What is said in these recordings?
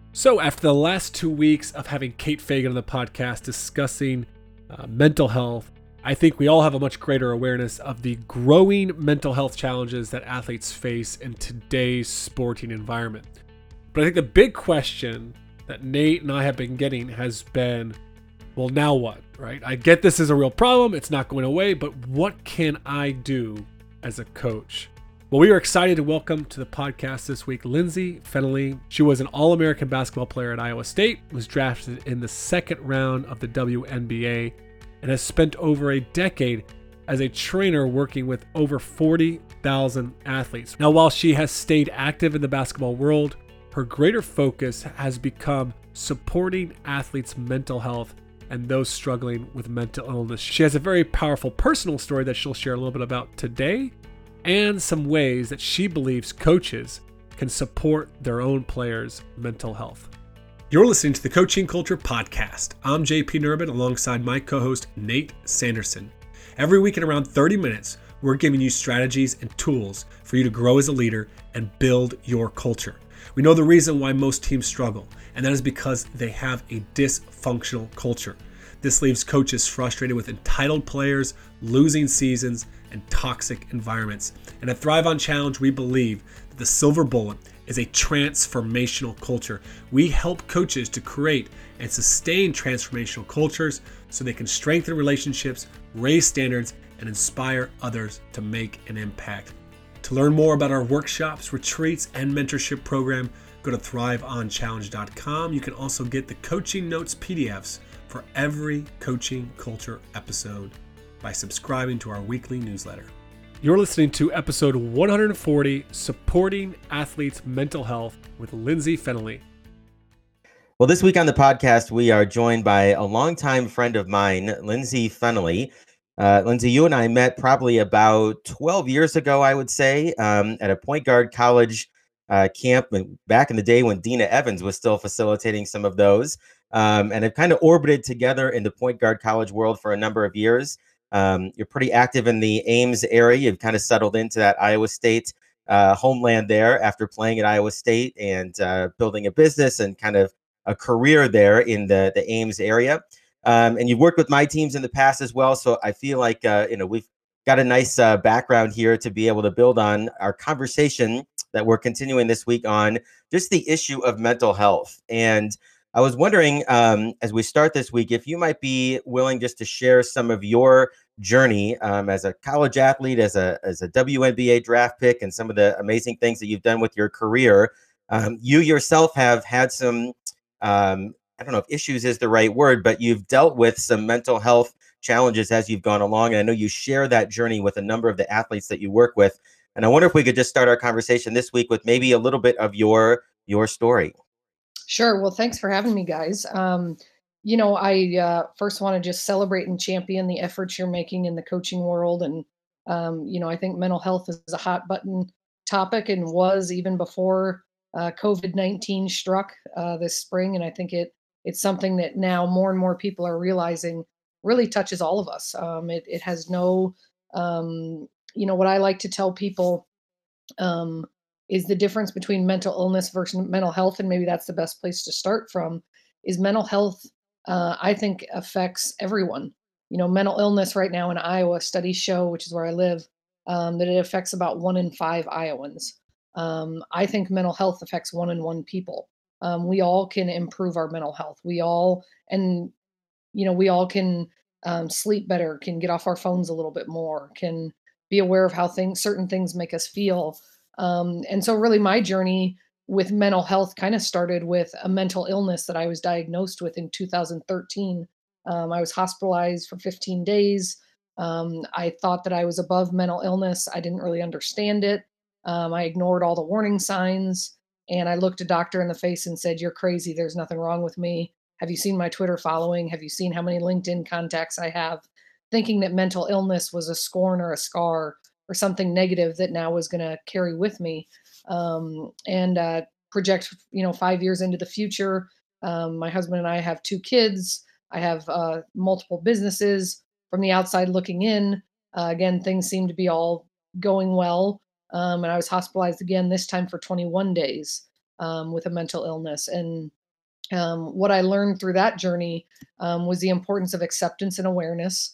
So, after the last 2 weeks of having Kate Fagan on the podcast discussing mental health, I think we all have a much greater awareness of the growing mental health challenges that athletes face in today's sporting environment. But I think the big question that Nate and I have been getting has been, well, now what, right? I get this is a real problem. It's not going away, but what can I do as a coach? Well, we are excited to welcome to the podcast this week Lindsay Fennelly. She was an All-American basketball player at Iowa State, was drafted in the second round of the WNBA, and has spent over a decade as a trainer working with over 40,000 athletes. Now, while she has stayed active in the basketball world, her greater focus has become supporting athletes' mental health and those struggling with mental illness. She has a very powerful personal story that she'll share a little bit about today, and some ways that she believes coaches can support their own players' mental health. You're listening to the Coaching Culture Podcast. I'm JP Nerbun alongside my co-host Nate Sanderson. Every week in around 30 minutes, we're giving you strategies and tools for you to grow as a leader and build your culture. We know the reason why most teams struggle, and that is because they have a dysfunctional culture. This leaves coaches frustrated with entitled players, losing seasons, and toxic environments. And at Thrive on Challenge, we believe that the silver bullet is a transformational culture. We help coaches to create and sustain transformational cultures so they can strengthen relationships, raise standards, and inspire others to make an impact. To learn more about our workshops, retreats, and mentorship program, go to thriveonchallenge.com. You can also get the coaching notes PDFs for every Coaching Culture episode by subscribing to our weekly newsletter. You're listening to episode 140, Supporting Athletes' Mental Health with Lindsay Fennelly. Well, this week on the podcast, we are joined by a longtime friend of mine, Lindsay Fennelly. Lindsay, you and I met probably about 12 years ago, I would say, at a Point Guard College camp back in the day when Dina Evans was still facilitating some of those, and have kind of orbited together in the Point Guard College world for a number of years. You're pretty active in the Ames area. You've kind of settled into that Iowa State homeland there after playing at Iowa State and building a business and kind of a career there in the Ames area. And you've worked with my teams in the past as well. So I feel like, we've got a nice background here to be able to build on our conversation that we're continuing this week on just the issue of mental health. And I was wondering, as we start this week, if you might be willing just to share some of your journey as a college athlete, as a WNBA draft pick, and some of the amazing things that you've done with your career. You yourself have had some, I don't know if issues is the right word, but you've dealt with some mental health challenges as you've gone along. And I know you share that journey with a number of the athletes that you work with. And I wonder if we could just start our conversation this week with maybe a little bit of your story. Sure. Well, thanks for having me, guys. I first want to just celebrate and champion the efforts you're making in the coaching world. And, I think mental health is a hot button topic and was even before COVID-19 struck this spring. And I think it's something that now more and more people are realizing really touches all of us. It has no, what I like to tell people is the difference between mental illness versus mental health. And maybe that's the best place to start from is mental health. I think affects everyone. Mental illness right now in Iowa, studies show, which is where I live, that it affects about 1 in 5 Iowans. I think mental health affects 1 in 1 people. We all can improve our mental health. We all can sleep better, can get off our phones a little bit more, can be aware of how certain things make us feel. And so really my journey with mental health kind of started with a mental illness that I was diagnosed with in 2013. I was hospitalized for 15 days. I thought that I was above mental illness. I didn't really understand it. I ignored all the warning signs, and I looked a doctor in the face and said, "You're crazy. There's nothing wrong with me. Have you seen my Twitter following? Have you seen how many LinkedIn contacts I have?" Thinking that mental illness was a scorn or a scar or something negative that now was going to carry with me, and project 5 years into the future. My husband and I have 2 kids. I have multiple businesses. From the outside looking in, again, things seem to be all going well, and I was hospitalized again, this time for 21 days with a mental illness. And What I learned through that journey was the importance of acceptance and awareness.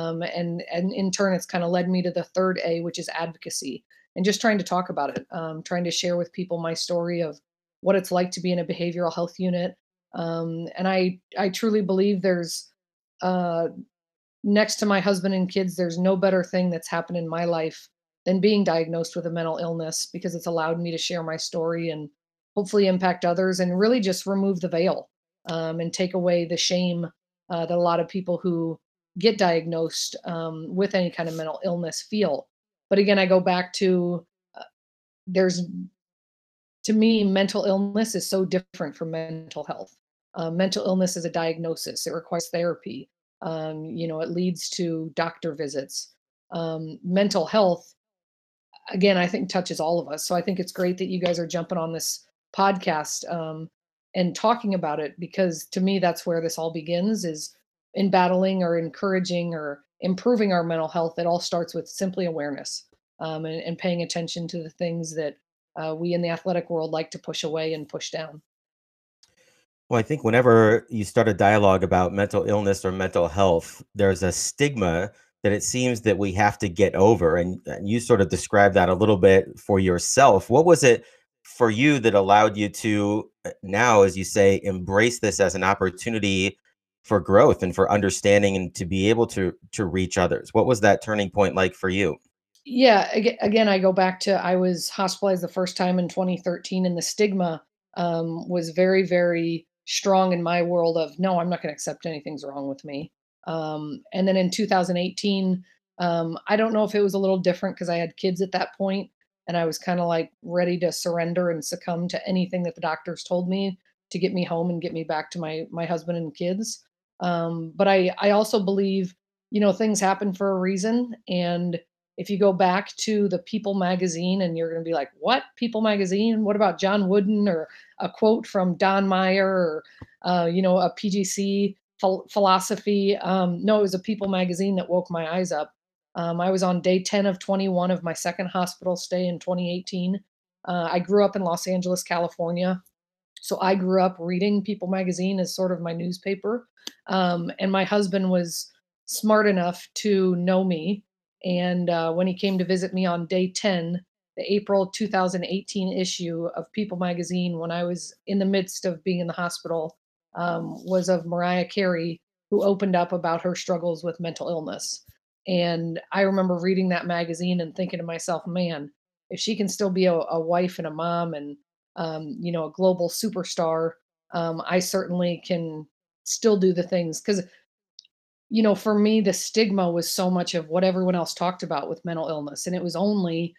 And in turn, it's kind of led me to the third A, which is advocacy, and just trying to talk about it, trying to share with people my story of what it's like to be in a behavioral health unit. And I truly believe there's, uh, next to my husband and kids, there's no better thing that's happened in my life than being diagnosed with a mental illness, because it's allowed me to share my story and hopefully impact others and really just remove the veil, and take away the shame that a lot of people who get diagnosed with any kind of mental illness feel. But again, I go back to, there's, to me, mental illness is so different from mental health. Mental illness is a diagnosis, it requires therapy, it leads to doctor visits. Mental health, again, I think touches all of us. So I think it's great that you guys are jumping on this podcast, and talking about it, because to me, that's where this all begins, is in battling or encouraging or improving our mental health. It all starts with simply awareness, and paying attention to the things that we in the athletic world like to push away and push down. Well, I think whenever you start a dialogue about mental illness or mental health, there's a stigma that it seems that we have to get over. And you sort of described that a little bit for yourself. What was it for you that allowed you to now, as you say, embrace this as an opportunity for growth and for understanding and to be able to reach others? What was that turning point like for you? Yeah, again, I go back to, I was hospitalized the first time in 2013, and the stigma was very, very strong in my world of, no, I'm not going to accept anything's wrong with me. And then in 2018, I don't know if it was a little different because I had kids at that point, and I was kind of like ready to surrender and succumb to anything that the doctors told me to get me home and get me back to my husband and kids. But I also believe, things happen for a reason. And if you go back to the People magazine, and you're going to be like, what? People magazine? What about John Wooden, or a quote from Don Meyer, or, a PGC philosophy? No, it was a People magazine that woke my eyes up. I was on day 10 of 21 of my second hospital stay in 2018. I grew up in Los Angeles, California. So I grew up reading People magazine as sort of my newspaper. And my husband was smart enough to know me. And when he came to visit me on day 10, the April 2018 issue of People magazine, when I was in the midst of being in the hospital, was of Mariah Carey, who opened up about her struggles with mental illness. And I remember reading that magazine and thinking to myself, man, if she can still be a wife and a mom, and a global superstar, I certainly can still do the things. Because, for me, the stigma was so much of what everyone else talked about with mental illness. And it was only,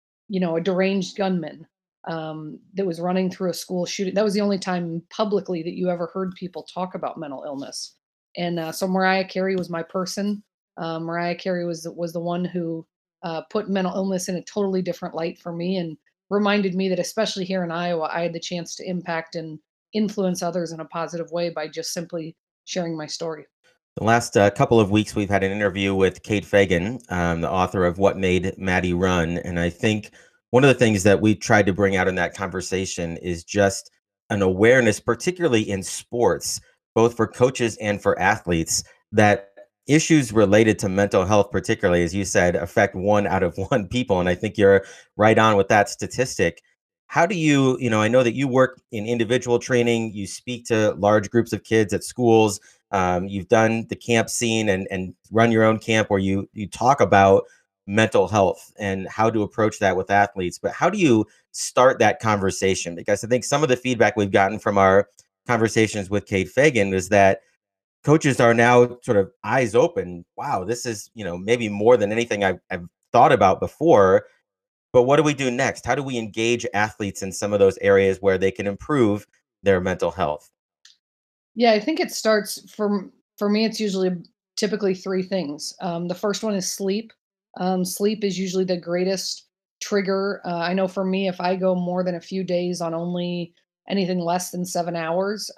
a deranged gunman that was running through a school shooting. That was the only time publicly that you ever heard people talk about mental illness. And so Mariah Carey was my person. Mariah Carey was the one who put mental illness in a totally different light for me, and reminded me that, especially here in Iowa, I had the chance to impact and influence others in a positive way by just simply sharing my story. The last couple of weeks, we've had an interview with Kate Fagan, the author of What Made Maddie Run. And I think one of the things that we tried to bring out in that conversation is just an awareness, particularly in sports, both for coaches and for athletes, that issues related to mental health, particularly, as you said, affect 1 out of 1 people. And I think you're right on with that statistic. How do I know that you work in individual training, you speak to large groups of kids at schools. You've done the camp scene and run your own camp where you talk about mental health and how to approach that with athletes. But how do you start that conversation? Because I think some of the feedback we've gotten from our conversations with Kate Fagan is that coaches are now sort of eyes open. Wow, this is, maybe more than anything I've thought about before. But what do we do next? How do we engage athletes in some of those areas where they can improve their mental health? Yeah, I think it starts for me. It's usually typically three things. The first one is sleep. Sleep is usually the greatest trigger. I know for me, if I go more than a few days on only anything less than 7 hours,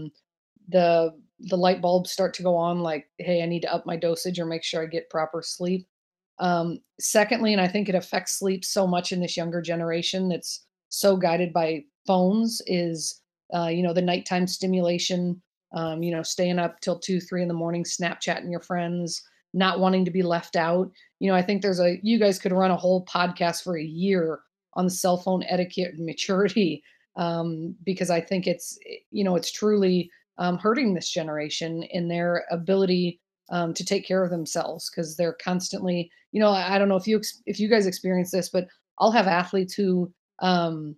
the light bulbs start to go on. Like, hey, I need to up my dosage or make sure I get proper sleep. Secondly, and I think it affects sleep so much in this younger generation that's so guided by phones, is The nighttime stimulation, staying up till 2, 3 in the morning, Snapchatting your friends, not wanting to be left out. I think you guys could run a whole podcast for a year on the cell phone etiquette and maturity, because I think it's truly hurting this generation in their ability to take care of themselves, because they're constantly, I don't know if you guys experience this, but I'll have athletes um,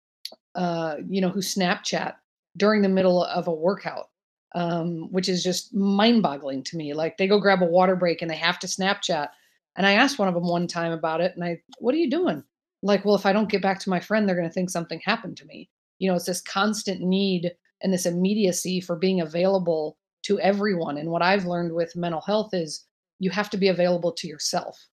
who Snapchat during the middle of a workout, which is just mind boggling to me. Like, they go grab a water break and they have to Snapchat. And I asked one of them one time about it, and what are you doing? Like, well, if I don't get back to my friend, they're going to think something happened to me. It's this constant need and this immediacy for being available to everyone. And what I've learned with mental health is you have to be available to yourself.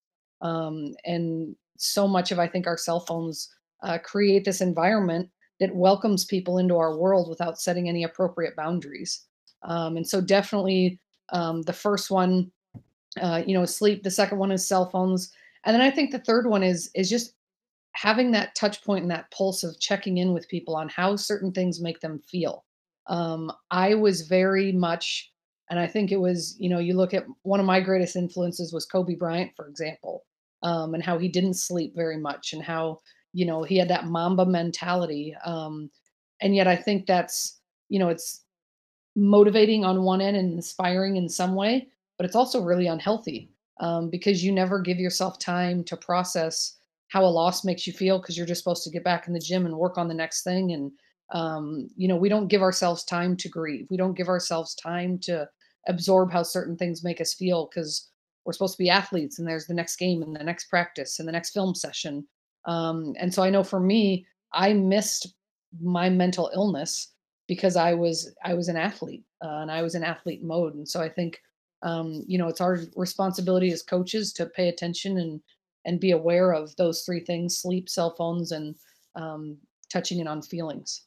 And so much of, I think, our cell phones create this environment that welcomes people into our world without setting any appropriate boundaries. And so definitely, the first one, sleep. The second one is cell phones. And then I think the third one is just having that touch point and that pulse of checking in with people on how certain things make them feel. I was very much, and I think it was, you look at one of my greatest influences was Kobe Bryant, for example, and how he didn't sleep very much, and how, he had that Mamba mentality. And yet I think that's, it's motivating on one end and inspiring in some way, but it's also really unhealthy, because you never give yourself time to process how a loss makes you feel, because you're just supposed to get back in the gym and work on the next thing. And, we don't give ourselves time to grieve. We don't give ourselves time to absorb how certain things make us feel, because we're supposed to be athletes, and there's the next game and the next practice and the next film session. And so I know for me, I missed my mental illness because I was an athlete, and I was in athlete mode. And so I think, it's our responsibility as coaches to pay attention and be aware of those three things: sleep, cell phones, and touching in on feelings.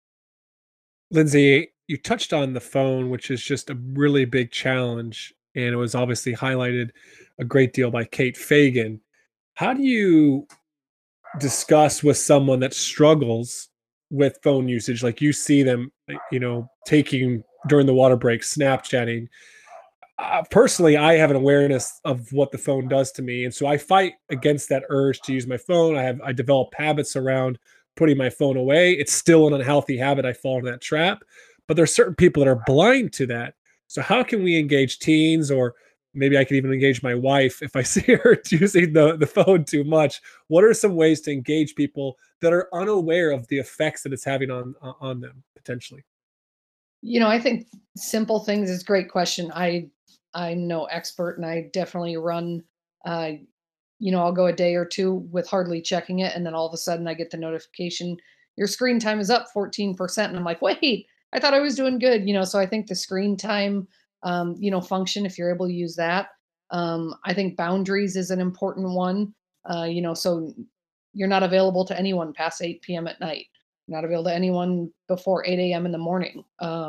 Lindsay, you touched on the phone, which is just a really big challenge, and it was obviously highlighted a great deal by Kate Fagan. How do you discuss with someone that struggles with phone usage? Like, you see them, taking during the water break, Snapchatting. Personally, I have an awareness of what the phone does to me, and so I fight against that urge to use my phone. I develop habits around putting my phone away. It's still an unhealthy habit. I fall into that trap, but there's certain people that are blind to that. So how can we engage teens, or maybe I could even engage my wife if I see her using the phone too much? What are some ways to engage people that are unaware of the effects that it's having on them potentially? I think simple things is a great question. I'm no expert, and I definitely run. Uh, I'll go a day or two with hardly checking it, and then all of a sudden I get the notification, your screen time is up 14%, and I'm like, wait, I thought I was doing good. So I think the screen time, function, if you're able to use that. I think boundaries is an important one. So you're not available to anyone past 8 p.m. at night. Not available to anyone before 8 a.m. in the morning.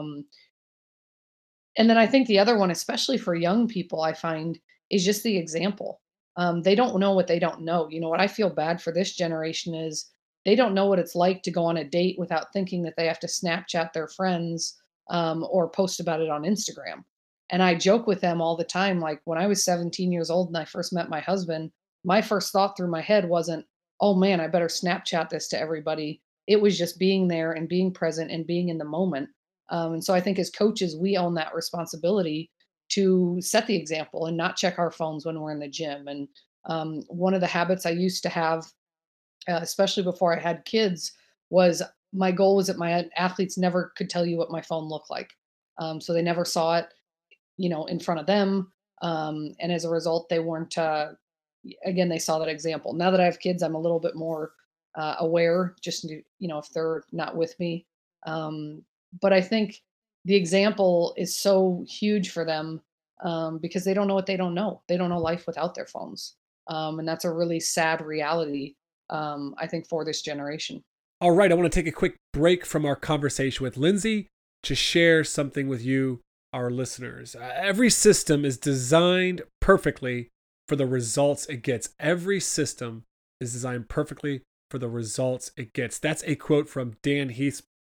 And then I think the other one, especially for young people, I find, is just the example. They don't know what they don't know. What I feel bad for this generation is they don't know what it's like to go on a date without thinking that they have to Snapchat their friends, or post about it on Instagram. And I joke with them all the time. Like, when I was 17 years old and I first met my husband, my first thought through my head wasn't, oh man, I better Snapchat this to everybody. It was just being there and being present and being in the moment. And so I think as coaches, we own that responsibility to set the example and not check our phones when we're in the gym. And one of the habits I used to have, especially before I had kids, was my goal was that my athletes never could tell you what my phone looked like. So they never saw it, in front of them. And as a result, they weren't, again, they saw that example. Now that I have kids, I'm a little bit more aware, just, if they're not with me. Um, but I think the example is so huge for them, because they don't know what they don't know. They don't know life without their phones. And that's a really sad reality, I think, for this generation. All right, I want to take a quick break from our conversation with Lindsay to share something with you, our listeners. Every system is designed perfectly for the results it gets. Every system is designed perfectly for the results it gets. That's a quote from Dan Heath's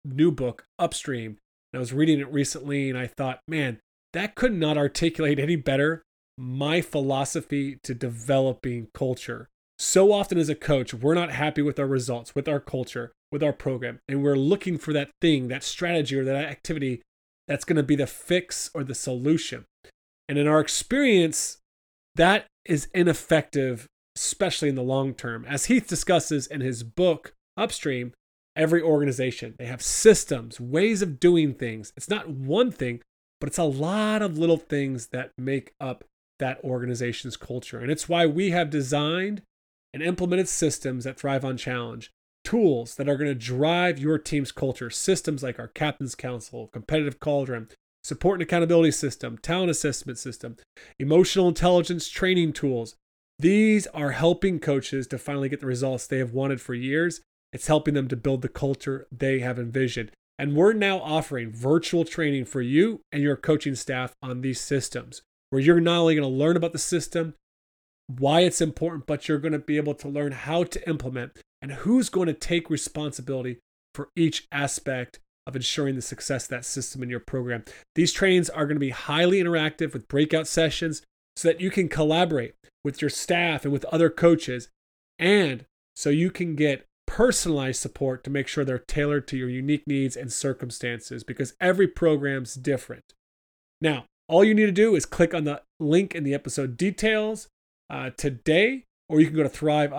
new book, Upstream. And I was reading it recently and I thought, man, that could not articulate any better my philosophy to developing culture. So often as a coach, we're not happy with our results, with our culture, with our program, and we're looking for that thing, that strategy, or that activity that's going to be the fix or the solution. And in our experience, that is ineffective, especially in the long term. As Heath discusses in his book, Upstream, every organization, they have systems, ways of doing things. It's not one thing, but it's a lot of little things that make up that organization's culture. And it's why we have designed and implemented systems that thrive on challenge, tools that are going to drive your team's culture, systems like our Captain's Council, Competitive Cauldron, support and accountability system, talent assessment system, emotional intelligence training tools. These are helping coaches to finally get the results they have wanted for years. It's helping them to build the culture they have envisioned. And we're now offering virtual training for you and your coaching staff on these systems, where you're not only going to learn about the system, why it's important, but you're going to be able to learn how to implement and who's going to take responsibility for each aspect of ensuring the success of that system in your program. These trainings are going to be highly interactive with breakout sessions so that you can collaborate with your staff and with other coaches, and so you can get personalized support to make sure they're tailored to your unique needs and circumstances, because every program's different. Now, all you need to do is click on the link in the episode details today, or you can go to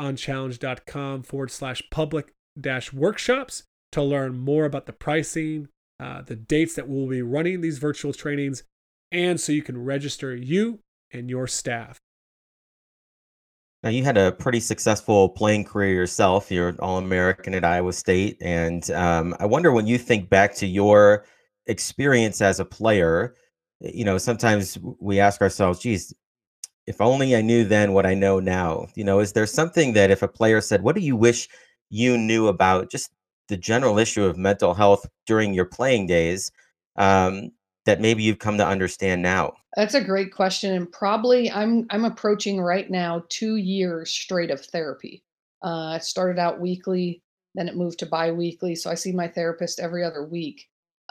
thriveonchallenge.com/public-workshops to learn more about the pricing, the dates that we'll be running these virtual trainings, and so you can register you and your staff. Now, you had a pretty successful playing career yourself. You're an All-American at Iowa State. And I wonder, when you think back to your experience as a player, sometimes we ask ourselves, geez, if only I knew then what I know now. Is there something that, if a player said, what do you wish you knew about just the general issue of mental health during your playing days, that maybe you've come to understand now? That's a great question, and probably I'm approaching right now 2 years straight of therapy. It started out weekly, then it moved to biweekly, so I see my therapist every other week.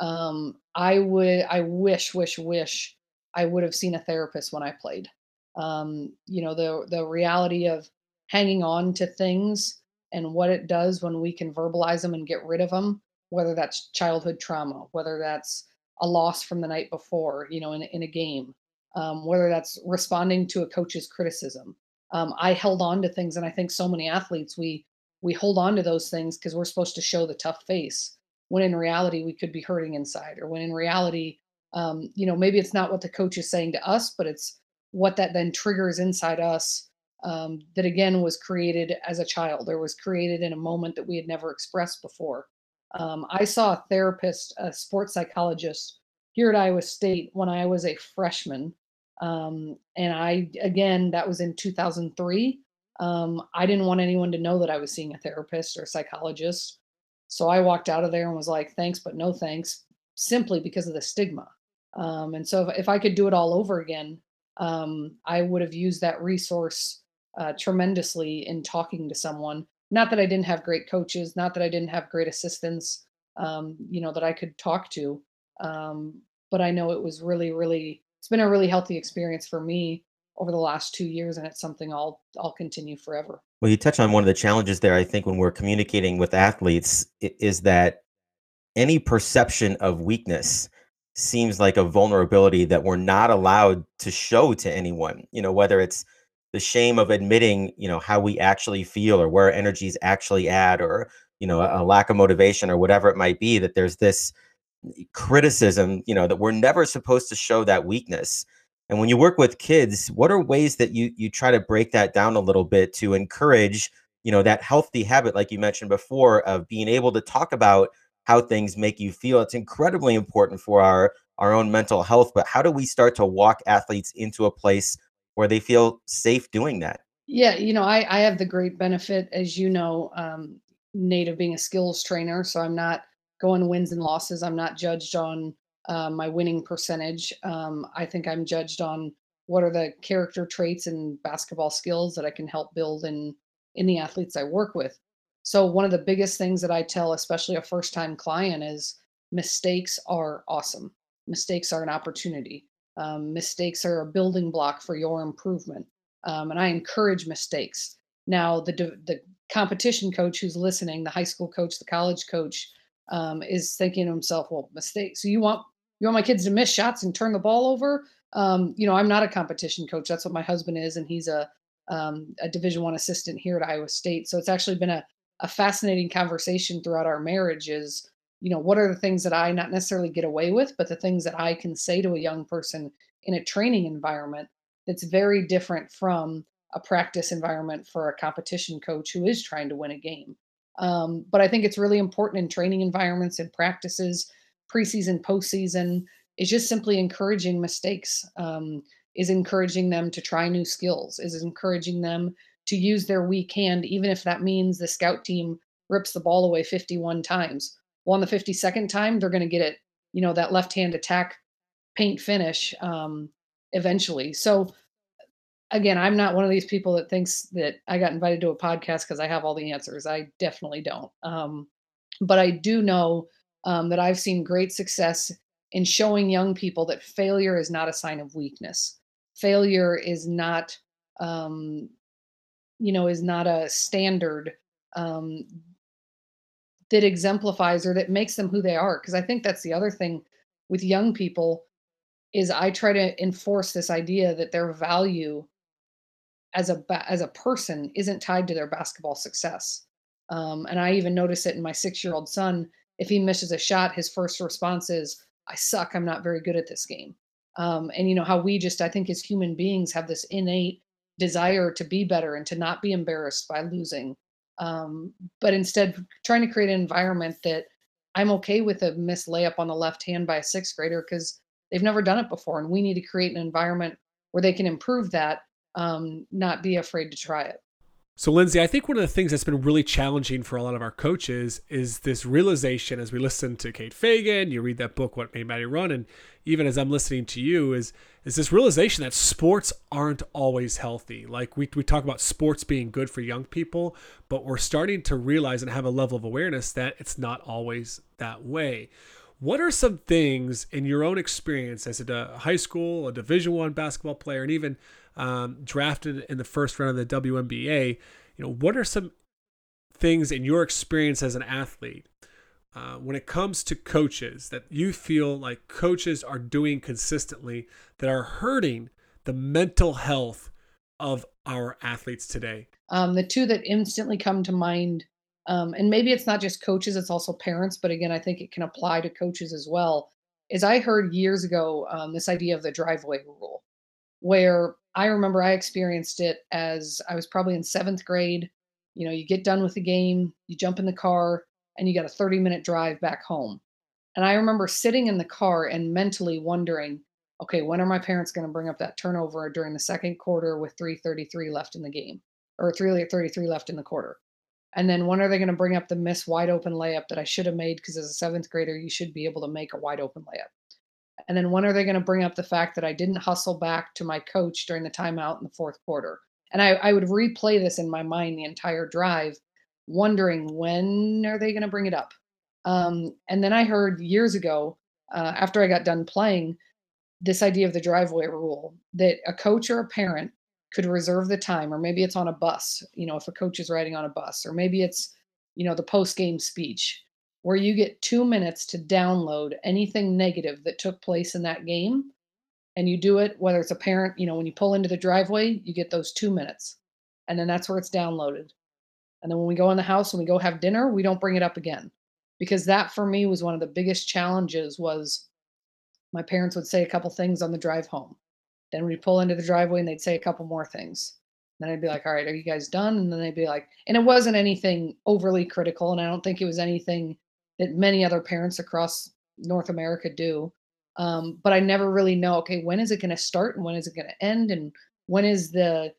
I wish I would have seen a therapist when I played. The reality of hanging on to things and what it does when we can verbalize them and get rid of them, whether that's childhood trauma, whether that's a loss from the night before, in a game, whether that's responding to a coach's criticism. I held on to things, and I think so many athletes, we hold on to those things because we're supposed to show the tough face, when in reality we could be hurting inside, or when in reality, maybe it's not what the coach is saying to us, but it's what that then triggers inside us. That again was created as a child, or was created in a moment that we had never expressed before. I saw a therapist, a sports psychologist here at Iowa State when I was a freshman. And again, that was in 2003. I didn't want anyone to know that I was seeing a therapist or a psychologist. So I walked out of there and was like, thanks, but no thanks, simply because of the stigma. And so if I could do it all over again, I would have used that resource tremendously in talking to someone. Not that I didn't have great coaches, not that I didn't have great assistants, that I could talk to. But I know it was really, really, it's been a really healthy experience for me over the last 2 years, and it's something I'll continue forever. Well, you touch on one of the challenges there, I think, when we're communicating with athletes, is that any perception of weakness seems like a vulnerability that we're not allowed to show to anyone, whether it's the shame of admitting, how we actually feel, or where our energy's actually at, or, a lack of motivation, or whatever it might be, that there's this criticism, that we're never supposed to show that weakness. And when you work with kids, what are ways that you try to break that down a little bit to encourage, that healthy habit, like you mentioned before, of being able to talk about how things make you feel? It's incredibly important for our own mental health, but how do we start to walk athletes into a place where they feel safe doing that? Yeah, I have the great benefit, as Nate, of being a skills trainer. So I'm not going wins and losses. I'm not judged on my winning percentage. I think I'm judged on what are the character traits and basketball skills that I can help build in the athletes I work with. So one of the biggest things that I tell, especially a first time client, is mistakes are awesome. Mistakes are an opportunity. Mistakes are a building block for your improvement. And I encourage mistakes. Now, the competition coach who's listening, the high school coach, the college coach, is thinking to himself, "Well, mistakes. So you want my kids to miss shots and turn the ball over?" I'm not a competition coach. That's what my husband is, and he's a Division One assistant here at Iowa State. So it's actually been a fascinating conversation throughout our marriage. Is what are the things that I not necessarily get away with, but the things that I can say to a young person in a training environment that's very different from a practice environment for a competition coach who is trying to win a game. But I think it's really important in training environments and practices, preseason, postseason, is just simply encouraging mistakes, is encouraging them to try new skills, is encouraging them to use their weak hand, even if that means the scout team rips the ball away 51 times. Well, on the 52nd time, they're going to get it, that left hand attack paint finish eventually. So again, I'm not one of these people that thinks that I got invited to a podcast because I have all the answers. I definitely don't. But I do know that I've seen great success in showing young people that failure is not a sign of weakness. Failure um, is not a standard um, that exemplifies or that makes them who they are. Because I think that's the other thing with young people is I try to enforce this idea that their value as a person isn't tied to their basketball success. And I even notice it in my 6-year-old son. If he misses a shot, his first response is, "I suck. I'm not very good at this game." And how we just, I think, as human beings, have this innate desire to be better and to not be embarrassed by losing. But instead, trying to create an environment that I'm okay with a missed layup on the left hand by a sixth grader because they've never done it before, and we need to create an environment where they can improve that, not be afraid to try it. So, Lindsay, I think one of the things that's been really challenging for a lot of our coaches is this realization as we listen to Kate Fagan, you read that book, What Made Maddie Run, and even as I'm listening to you, is this realization that sports aren't always healthy. Like we talk about sports being good for young people, but we're starting to realize and have a level of awareness that it's not always that way. What are some things in your own experience as a high school, a Division One basketball player, and even drafted in the first round of the WNBA? What are some things in your experience as an athlete when it comes to coaches that you feel like coaches are doing consistently that are hurting the mental health of our athletes today? The two that instantly come to mind, and maybe it's not just coaches, it's also parents, but again, I think it can apply to coaches as well, is I heard years ago this idea of the driveway rule, where I remember I experienced it as I was probably in seventh grade. You get done with the game, you jump in the car, and you got a 30-minute drive back home. And I remember sitting in the car and mentally wondering, okay, when are my parents going to bring up that turnover during the second quarter with 3:33 left in the game, or 3:33 left in the quarter? And then when are they going to bring up the miss wide open layup that I should have made? Because as a seventh grader, you should be able to make a wide open layup. And then when are they going to bring up the fact that I didn't hustle back to my coach during the timeout in the fourth quarter? And I would replay this in my mind the entire drive, wondering when are they going to bring it up? And then I heard years ago, after I got done playing, this idea of the driveway rule that a coach or a parent could reserve the time, or maybe it's on a bus, if a coach is riding on a bus, or maybe it's, the post game speech, where you get 2 minutes to download anything negative that took place in that game. And you do it, whether it's a parent, when you pull into the driveway, you get those 2 minutes. And then that's where it's downloaded. And then when we go in the house and we go have dinner, we don't bring it up again. Because that for me was one of the biggest challenges was my parents would say a couple things on the drive home. Then we'd pull into the driveway and they'd say a couple more things. Then I'd be like, all right, are you guys done? And then they'd be like, and it wasn't anything overly critical. And I don't think it was anything that many other parents across North America do. But I never really know, okay, when is it going to start and when is it going to end? And when is the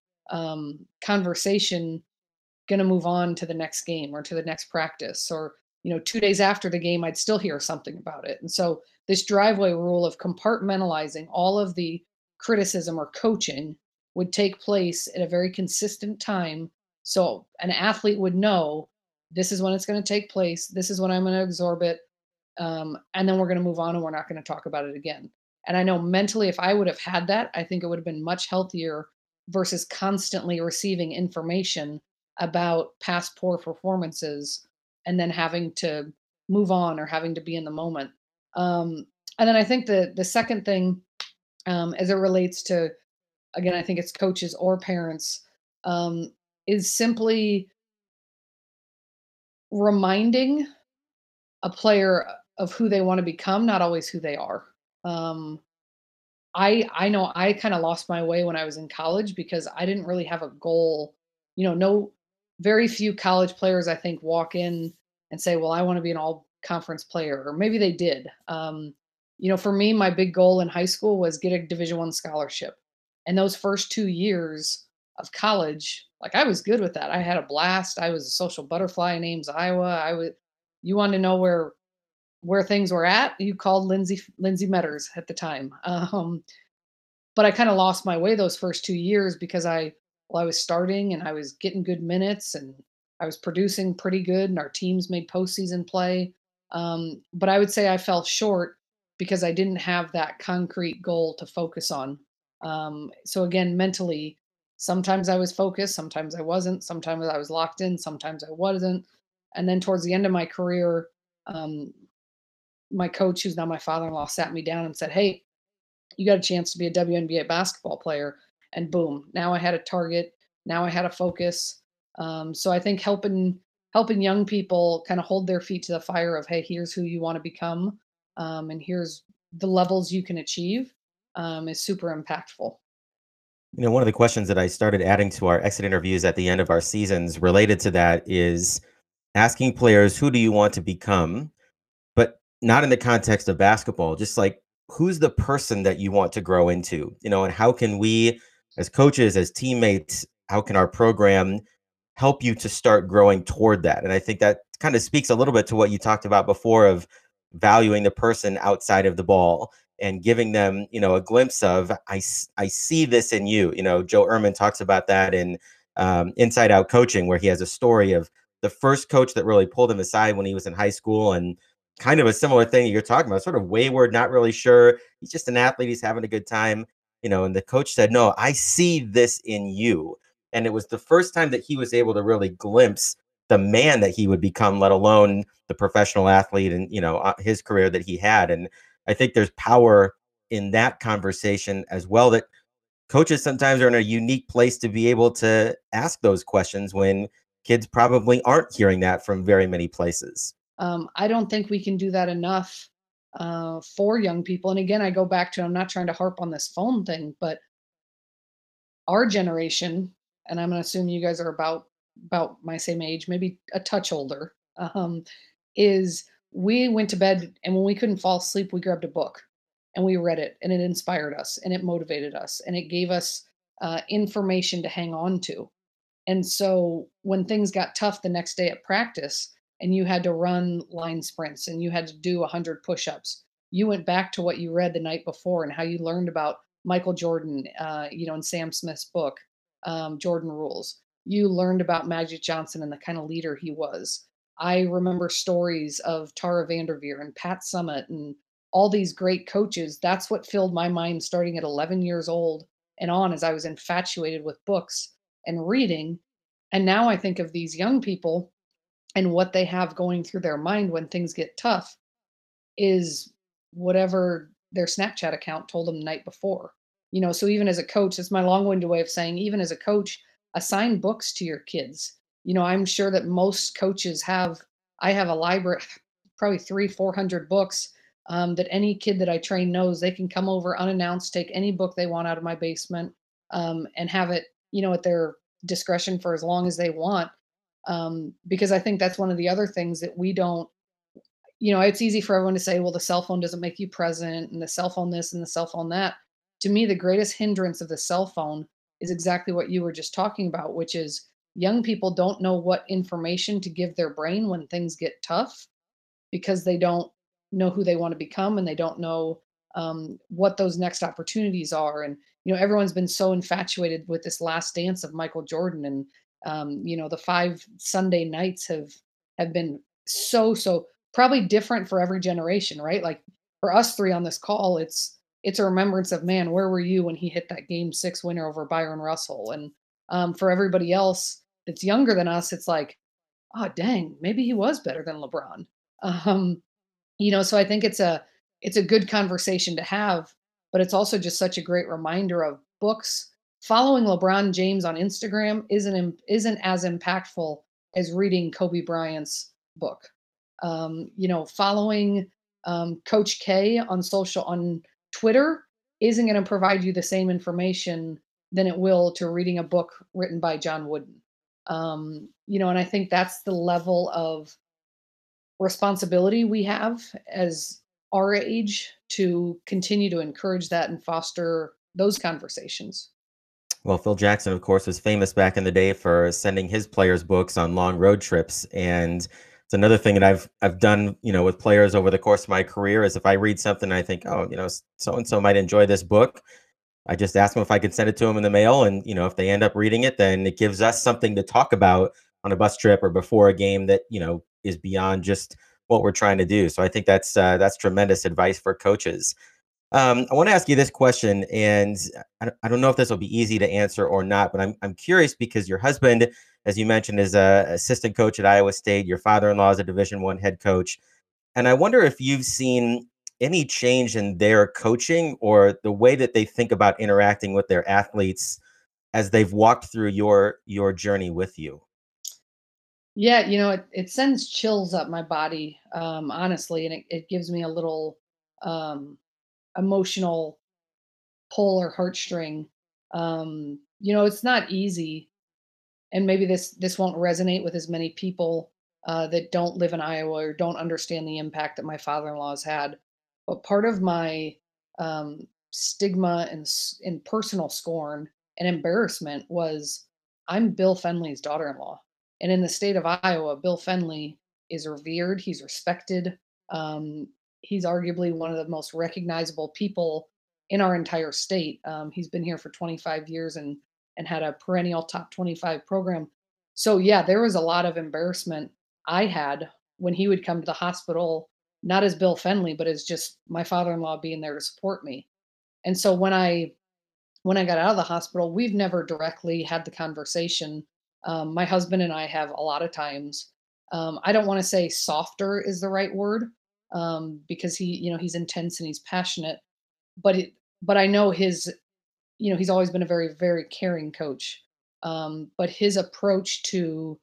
conversation going to move on to the next game or to the next practice? Or, 2 days after the game, I'd still hear something about it. And so this driveway rule of compartmentalizing all of the criticism or coaching would take place at a very consistent time. So an athlete would know This is when it's going to take place. This is when I'm going to absorb it. And then we're going to move on and we're not going to talk about it again. And I know mentally, if I would have had that, I think it would have been much healthier versus constantly receiving information about past poor performances and then having to move on or having to be in the moment. And then I think the second thing, as it relates to, again, I think it's coaches or parents, um, is simply reminding a player of who they want to become, not always who they are. Um, I know I kind of lost my way when I was in college because I didn't really have a goal. No, very few college players I think walk in and say, "Well, I want to be an all conference player," or maybe they did. For me, my big goal in high school was get a Division I scholarship, and those first 2 years of college, like I was good with that. I had a blast. I was a social butterfly in Ames, Iowa. I was. You want to know where things were at, you called Lindsay Metters at the time. But I kind of lost my way those first 2 years because I was starting and I was getting good minutes and I was producing pretty good and our teams made postseason play. But I would say I fell short because I didn't have that concrete goal to focus on. So again, mentally, sometimes I was focused, sometimes I wasn't, sometimes I was locked in, sometimes I wasn't. And then towards the end of my career, um, my coach, who's now my father-in-law, sat me down and said, "Hey, you got a chance to be a WNBA basketball player." And boom, now I had a target. Now I had a focus. So I think helping young people kind of hold their feet to the fire of, hey, here's who you want to become, and here's the levels you can achieve, is super impactful. One of the questions that I started adding to our exit interviews at the end of our seasons related to that is asking players, who do you want to become? But not in the context of basketball, just like who's the person that you want to grow into, and how can we, as coaches, as teammates, how can our program help you to start growing toward that? And I think that kind of speaks a little bit to what you talked about before of valuing the person outside of the ball and giving them, a glimpse of, I see this in you. Joe Ehrman talks about that in Inside Out Coaching, where he has a story of the first coach that really pulled him aside when he was in high school, and kind of a similar thing you're talking about, sort of wayward, not really sure. He's just an athlete. He's having a good time, and the coach said, "No, I see this in you." And it was the first time that he was able to really glimpse the man that he would become, let alone the professional athlete and, his career that he had. And I think there's power in that conversation as well, that coaches sometimes are in a unique place to be able to ask those questions when kids probably aren't hearing that from very many places. I don't think we can do that enough for young people. And again, I go back to, I'm not trying to harp on this phone thing, but our generation, and I'm going to assume you guys are about my same age, maybe a touch older, is we went to bed and when we couldn't fall asleep, we grabbed a book and we read it and it inspired us and it motivated us and it gave us information to hang on to. And so when things got tough the next day at practice and you had to run line sprints and you had to do 100 push-ups, you went back to what you read the night before and how you learned about Michael Jordan, in Sam Smith's book, Jordan Rules. You learned about Magic Johnson and the kind of leader he was. I remember stories of Tara Vanderveer and Pat Summitt and all these great coaches. That's what filled my mind starting at 11 years old and on, as I was infatuated with books and reading. And now I think of these young people and what they have going through their mind when things get tough is whatever their Snapchat account told them the night before. So even as a coach, it's my long-winded way of saying, even as a coach, assign books to your kids. I'm sure that most coaches I have a library, probably 400 books, that any kid that I train knows they can come over unannounced, take any book they want out of my basement, and have it, at their discretion for as long as they want. Because I think that's one of the other things that we don't, it's easy for everyone to say, well, the cell phone doesn't make you present and the cell phone this and the cell phone that. To me, the greatest hindrance of the cell phone is exactly what you were just talking about, which is young people don't know what information to give their brain when things get tough because they don't know who they want to become and they don't know what those next opportunities are. And, everyone's been so infatuated with this last dance of Michael Jordan. And, the 5 Sunday nights have have been so probably different for every generation, right? Like for us three on this call, it's a remembrance of, man, where were you when he hit that game 6 winner over Byron Russell? And for everybody else that's younger than us, it's like, oh dang, maybe he was better than LeBron. Um, so I think it's a good conversation to have, but it's also just such a great reminder of books. Following LeBron James on Instagram isn't as impactful as reading Kobe Bryant's book. Following Coach K on Twitter isn't going to provide you the same information than it will to reading a book written by John Wooden. And I think that's the level of responsibility we have as our age to continue to encourage that and foster those conversations. Well, Phil Jackson, of course, was famous back in the day for sending his players books on long road trips. And it's another thing that I've done, with players over the course of my career is if I read something and I think, oh, so-and-so might enjoy this book, I just ask them if I could send it to them in the mail. And, if they end up reading it, then it gives us something to talk about on a bus trip or before a game that, is beyond just what we're trying to do. So I think that's tremendous advice for coaches. I want to ask you this question, and I don't know if this will be easy to answer or not, but I'm curious because your husband, as you mentioned, is a assistant coach at Iowa State. Your father-in-law is a Division I head coach. And I wonder if you've seen any change in their coaching or the way that they think about interacting with their athletes as they've walked through your journey with you. Yeah, it sends chills up my body, honestly, and it gives me a little emotional pull or heartstring. It's not easy, and maybe this won't resonate with as many people that don't live in Iowa or don't understand the impact that my father-in-law has had. But part of my stigma and personal scorn and embarrassment was I'm Bill Fenley's daughter-in-law, and in the state of Iowa, Bill Fenley is revered. He's respected. Um, he's arguably one of the most recognizable people in our entire state. He's been here for 25 years and had a perennial top 25 program. So yeah, there was a lot of embarrassment I had when he would come to the hospital, not as Bill Fenley, but as just my father-in-law being there to support me. And so when I got out of the hospital, we've never directly had the conversation. My husband and I have a lot of times. I don't want to say softer is the right word, because he's intense and he's passionate, but but I know he's always been a very, very caring coach. But his approach to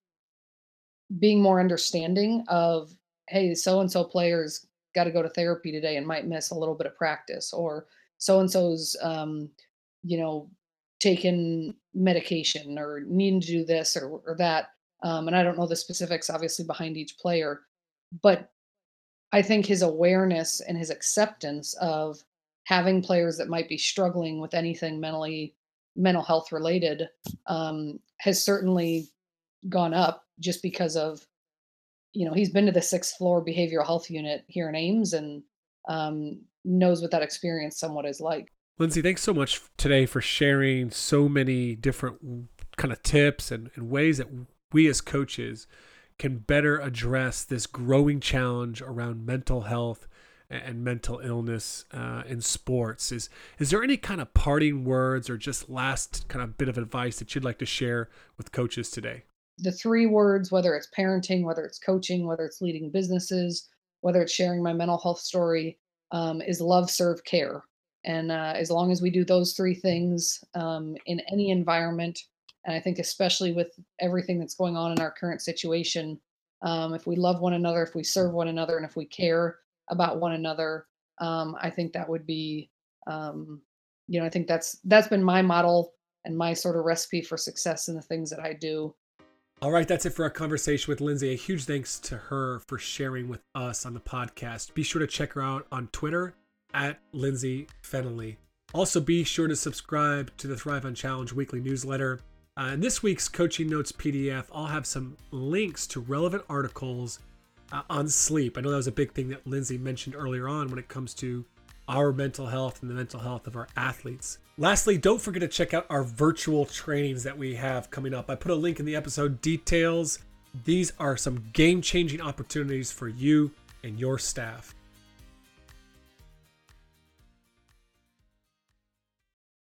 being more understanding of, hey, so and so players got to go to therapy today and might miss a little bit of practice, or so and so's, you know, taking medication or needing to do this or that. And I don't know the specifics, obviously, behind each player, but I think his awareness and his acceptance of having players that might be struggling with anything mental health related, has certainly gone up just because of, he's been to the 6th floor behavioral health unit here in Ames and knows what that experience somewhat is like. Lindsay, thanks so much today for sharing so many different kind of tips and ways that we as coaches can better address this growing challenge around mental health and mental illness in sports. Is there any kind of parting words or just last kind of bit of advice that you'd like to share with coaches today? The 3 words, whether it's parenting, whether it's coaching, whether it's leading businesses, whether it's sharing my mental health story, is love, serve, care. And as long as we do those 3 things in any environment, and I think especially with everything that's going on in our current situation, if we love one another, if we serve one another, and if we care about one another, I think that would be, I think that's been my model and my sort of recipe for success in the things that I do. All right, that's it for our conversation with Lindsay. A huge thanks to her for sharing with us on the podcast. Be sure to check her out on Twitter at Lindsay Fennelly. Also, be sure to subscribe to the Thrive on Challenge weekly newsletter. In this week's Coaching Notes PDF, I'll have some links to relevant articles on sleep. I know that was a big thing that Lindsay mentioned earlier on when it comes to our mental health and the mental health of our athletes. Lastly, don't forget to check out our virtual trainings that we have coming up. I put a link in the episode details These are some game-changing opportunities for you and your staff.